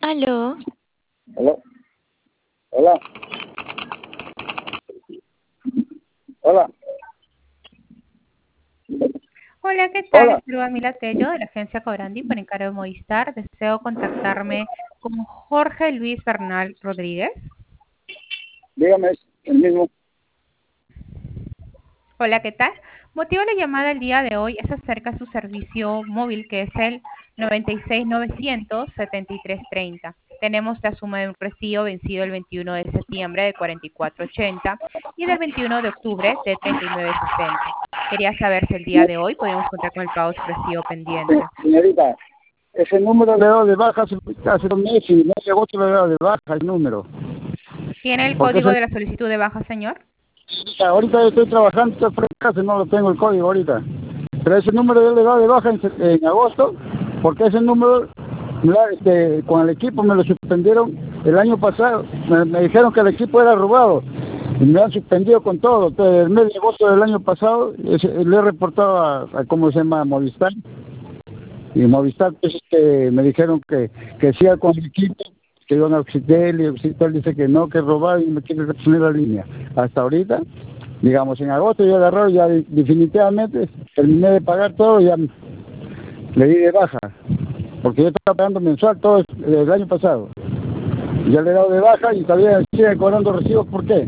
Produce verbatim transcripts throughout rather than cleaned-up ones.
Aló. Hola. Hola. Hola. Hola, ¿qué tal? Les Hola. saluda Mila Tello de la agencia Cobrandi por encargo de Movistar. Deseo contactarme con Jorge Luis Bernal Rodríguez. Dígame, es el mismo. Hola, ¿qué tal? Motivo de la llamada el día de hoy es acerca de su servicio móvil, que es el noventa y seis novecientos setenta y tres treinta. Tenemos la suma de un recibo vencido el veintiuno de septiembre de cuarenta y cuatro ochenta y del veintiuno de octubre de treinta y nueve sesenta. Quería saber si el día de hoy podemos contar con el pago de su recibo pendiente. Señorita, ese número le he dado de baja hace, hace dos meses y no llegó otro le he dado de baja el número. ¿Tiene el Porque código ese, de la solicitud de baja, señor? ahorita estoy trabajando, estoy fuera de casa, no lo tengo el código ahorita. Pero ese número yo le he dado de baja en, en agosto, porque ese número, la- este, con el equipo me lo suspendieron el año pasado. Me, me dijeron que el equipo era robado y me han suspendido con todo. Entonces, el mes de agosto del año pasado ese- le he reportado a, a ¿cómo se llama? Movistar. Y Movistar, pues, este, me dijeron que, que sí con el equipo, que iban a Oxitel, y Oxitel dice que no, que es robado y me quiere reponer la línea. Hasta ahorita, digamos, en agosto yo agarré, ya de- definitivamente terminé de pagar todo y ya le di de baja, porque yo estaba pagando mensual todo el, el año pasado. Ya le he dado de baja y todavía sigue cobrando recibos, ¿por qué?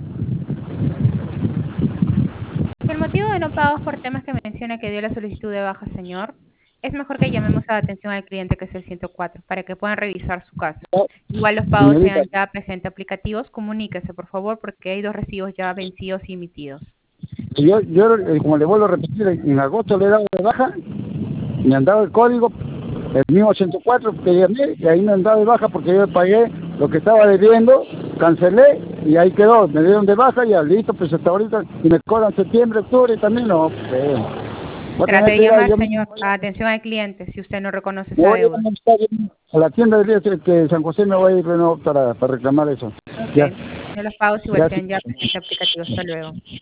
Si el motivo de no pago es por temas que menciona que dio la solicitud de baja, señor, es mejor que llamemos a la atención al cliente, que es el ciento cuatro, para que puedan revisar su caso. No, Igual los pagos señorita, sean ya presente aplicativos, comuníquese, por favor, porque hay dos recibos ya vencidos y emitidos. y yo, yo eh, como le vuelvo a repetir, en agosto le he dado de baja, me han dado el código, el mismo ciento cuatro que llamé, y ahí me han dado de baja porque yo pagué lo que estaba debiendo, cancelé y ahí quedó, me dieron de baja y ya listo, pues hasta ahorita, y me cobran septiembre, octubre y también no, pues, voy a Trate tener de que ir a, llamar, yo mismo señor, a atención al cliente si usted no reconoce me esa voy a ir deuda. a buscar a la tienda de Río que San José me voy a ir de nuevo para, para reclamar eso. Ok. Ya, No los pagos igual gracias. sean ya presente aplicativos. Hasta luego.